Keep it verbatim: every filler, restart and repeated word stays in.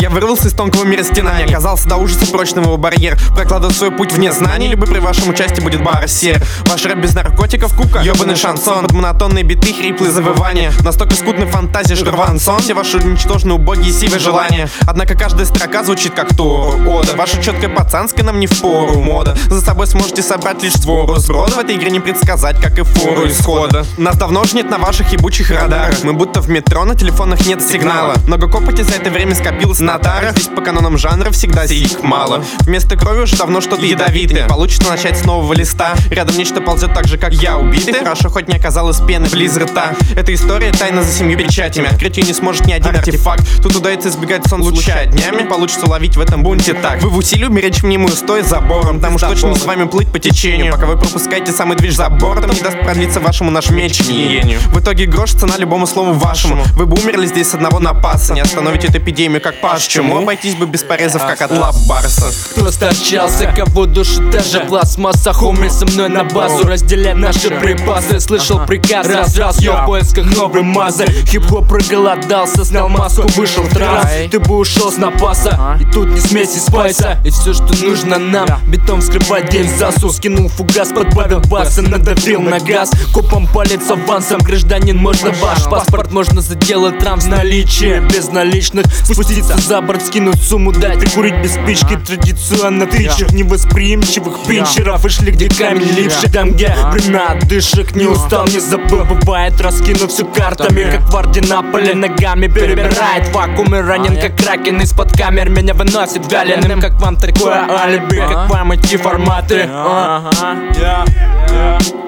Я вырвался из тонкого мира стенаний, оказался до ужаса прочным его барьер. Прокладываю свой путь вне знаний, либо при вашем участии будет бар-сер. Ваш рэп без наркотиков, кука, ёбаный шансон. Под монотонные биты, хриплые завывания. Настолько скудной фантазии, что рван сон. Все ваши ничтожные, убогие, сивые желания. Однако каждая строка звучит как Тору, ода. Ваша четкая пацанская нам не впору мода. За собой сможете собрать лишь свору сброда. В этой игре не предсказать, как и фору исхода. Нас давно ж нет на ваших ебучих радарах. Мы будто в метро, на телефонах нет сигнала. Много копоти за это время скопилось на тарах. Здесь по канонам жанра всегда сик мало. Вместо крови уже давно что-то ядовитое. Получится начать с нового листа. Рядом нечто ползет так же, как я, убитый. Хорошо, хоть не оказалось пены близ рта. Эта история тайна за семью печатями. Открыть ее не сможет ни один артефакт. Тут удается избегать солнца луча днями. Получится ловить в этом бунте так. Вы в усилию беречь мнимую стоя забором. Там уж точно не с вами плыть по течению. Пока вы пропускаете самый движ за бортом, не даст продлиться вашему нашему чтению. В итоге грош цена любому слову вашему. Вы бы умерли здесь с одного напаса. Не остановите эту эпидемию как паш. Чему обойтись бы без порезов, как от лап барса. Кто стачался, кого душит даже пластмасса. Хоми со мной на базу, разделяй наши припасы. Слышал приказ, раз-раз, я в поисках новой мазы. Хип-хоп проголодался, снял маску, вышел в транс. Ты бы ушел с напаса, и тут не смеси спайса. И все, что нужно нам, бетон вскрывать день засу. Скинул фугас, подбавил баса, надавил на газ. Копом палец авансом, гражданин, можно ваш паспорт. Можно заделать транс наличие без наличных. Спуститься за борт, скинуть сумму, дать прикурить без спички. Традиционно тысяч невосприимчивых пинчеров. Вышли, где камень липший, там где время отдышек. Не устал, не забыл, бывает, раскинув всю картами. Как в Арденаполе ногами перебирает вакуумы. Ранен как кракен, из-под камер меня выносит вяленым. Как вам такое алиби, как вам эти форматы?